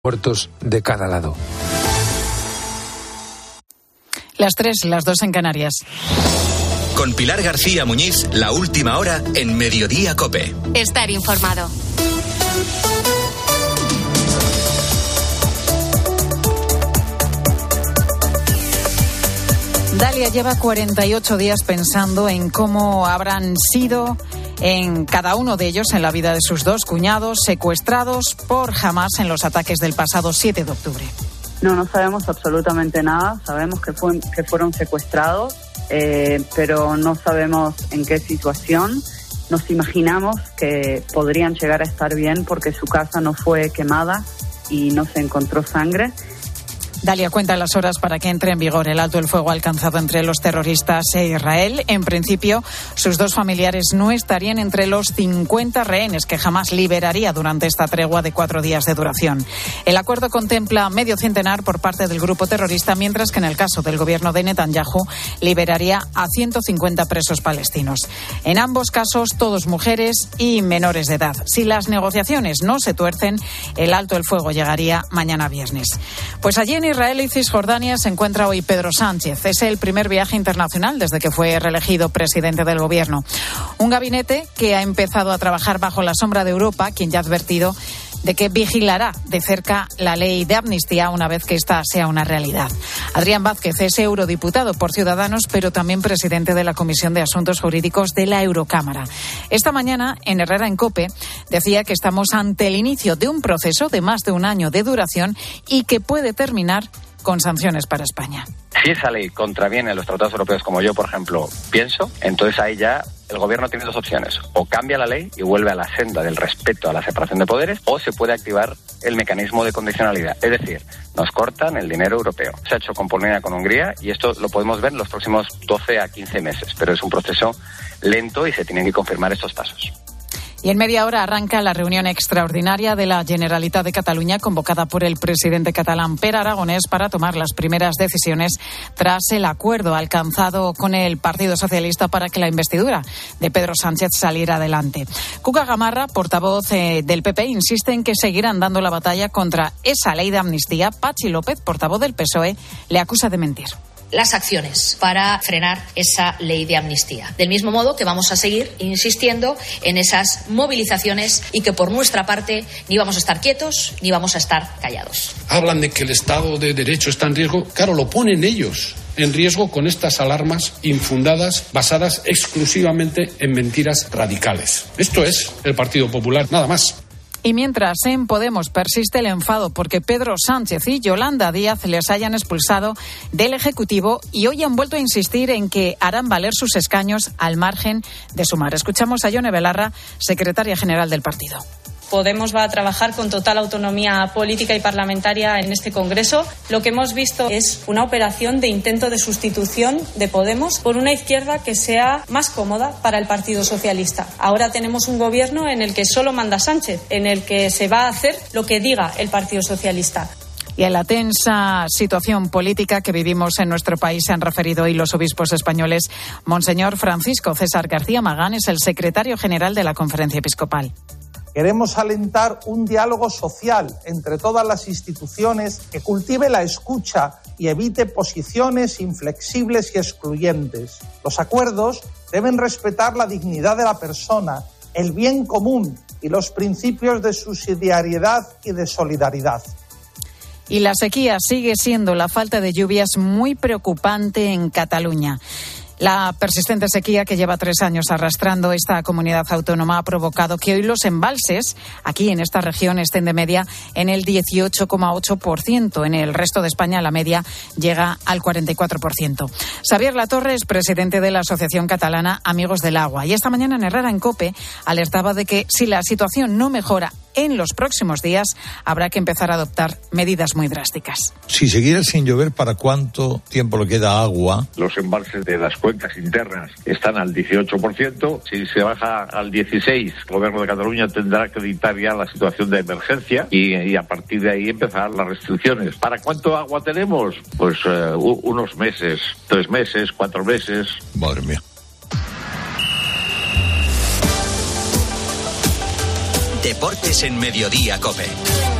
muertos de cada lado. Las 3, las 2 en Canarias. Con Pilar García Muñiz, la última hora en Mediodía COPE. Estar informado. Dalia lleva 48 días pensando en cómo habrán sido en cada uno de ellos en la vida de sus dos cuñados secuestrados por Hamás en los ataques del pasado 7 de octubre. No sabemos absolutamente nada. Sabemos que fueron secuestrados, pero no sabemos en qué situación. Nos imaginamos que podrían llegar a estar bien porque su casa no fue quemada y no se encontró sangre. Dalia cuenta las horas para que entre en vigor el alto el fuego alcanzado entre los terroristas e Israel. En principio, sus dos familiares no estarían entre los 50 rehenes que Hamás liberaría durante esta tregua de 4 días de duración. El acuerdo contempla medio centenar por parte del grupo terrorista, mientras que en el caso del gobierno de Netanyahu liberaría a 150 presos palestinos. En ambos casos, todos mujeres y menores de edad. Si las negociaciones no se tuercen, el alto el fuego llegaría mañana viernes. Pues allí en Israel y Cisjordania se encuentra hoy Pedro Sánchez. Es el primer viaje internacional desde que fue reelegido presidente del gobierno. Un gabinete que ha empezado a trabajar bajo la sombra de Europa, quien ya ha advertido de que vigilará de cerca la ley de amnistía una vez que esta sea una realidad. Adrián Vázquez es eurodiputado por Ciudadanos, pero también presidente de la Comisión de Asuntos Jurídicos de la Eurocámara. Esta mañana, en Herrera en COPE, decía que estamos ante el inicio de un proceso de más de un año de duración y que puede terminar con sanciones para España. Si esa ley contraviene a los tratados europeos, como yo, por ejemplo, pienso, entonces ahí ya el gobierno tiene dos opciones. O cambia la ley y vuelve a la senda del respeto a la separación de poderes, o se puede activar el mecanismo de condicionalidad. Es decir, nos cortan el dinero europeo. Se ha hecho con Polonia, con Hungría, y esto lo podemos ver en los próximos 12 a 15 meses. Pero es un proceso lento y se tienen que confirmar estos pasos. Y en media hora arranca la reunión extraordinaria de la Generalitat de Cataluña convocada por el presidente catalán Pere Aragonès para tomar las primeras decisiones tras el acuerdo alcanzado con el Partido Socialista para que la investidura de Pedro Sánchez saliera adelante. Cuca Gamarra, portavoz del PP, insiste en que seguirán dando la batalla contra esa ley de amnistía. Patxi López, portavoz del PSOE, le acusa de mentir. Las acciones para frenar esa ley de amnistía. Del mismo modo que vamos a seguir insistiendo en esas movilizaciones y que por nuestra parte ni vamos a estar quietos ni vamos a estar callados. Hablan de que el Estado de Derecho está en riesgo. Claro, lo ponen ellos en riesgo con estas alarmas infundadas basadas exclusivamente en mentiras radicales. Esto es el Partido Popular, nada más. Y mientras en Podemos persiste el enfado porque Pedro Sánchez y Yolanda Díaz les hayan expulsado del Ejecutivo y hoy han vuelto a insistir en que harán valer sus escaños al margen de Sumar. Escuchamos a Ione Belarra, secretaria general del partido. Podemos va a trabajar con total autonomía política y parlamentaria en este Congreso. Lo que hemos visto es una operación de intento de sustitución de Podemos por una izquierda que sea más cómoda para el Partido Socialista. Ahora tenemos un gobierno en el que solo manda Sánchez, en el que se va a hacer lo que diga el Partido Socialista. Y a la tensa situación política que vivimos en nuestro país se han referido hoy los obispos españoles. Monseñor Francisco César García Magán es el secretario general de la Conferencia Episcopal. Queremos alentar un diálogo social entre todas las instituciones que cultive la escucha y evite posiciones inflexibles y excluyentes. Los acuerdos deben respetar la dignidad de la persona, el bien común y los principios de subsidiariedad y de solidaridad. Y la sequía sigue siendo la falta de lluvias muy preocupante en Cataluña. La persistente sequía que lleva 3 años arrastrando esta comunidad autónoma ha provocado que hoy los embalses aquí en esta región estén de media en el 18,8%. En el resto de España la media llega al 44%. Xavier Latorre es presidente de la Asociación Catalana Amigos del Agua y esta mañana en Herrera en COPE alertaba de que si la situación no mejora en los próximos días habrá que empezar a adoptar medidas muy drásticas. Si siguiera sin llover, ¿para cuánto tiempo le queda agua? Los embalses de las cuencas internas están al 18%. Si se baja al 16%, el Gobierno de Cataluña tendrá que dictar ya la situación de emergencia y a partir de ahí empezar las restricciones. ¿Para cuánto agua tenemos? Pues unos meses, 3 meses, 4 meses. Madre mía. Deportes en Mediodía COPE.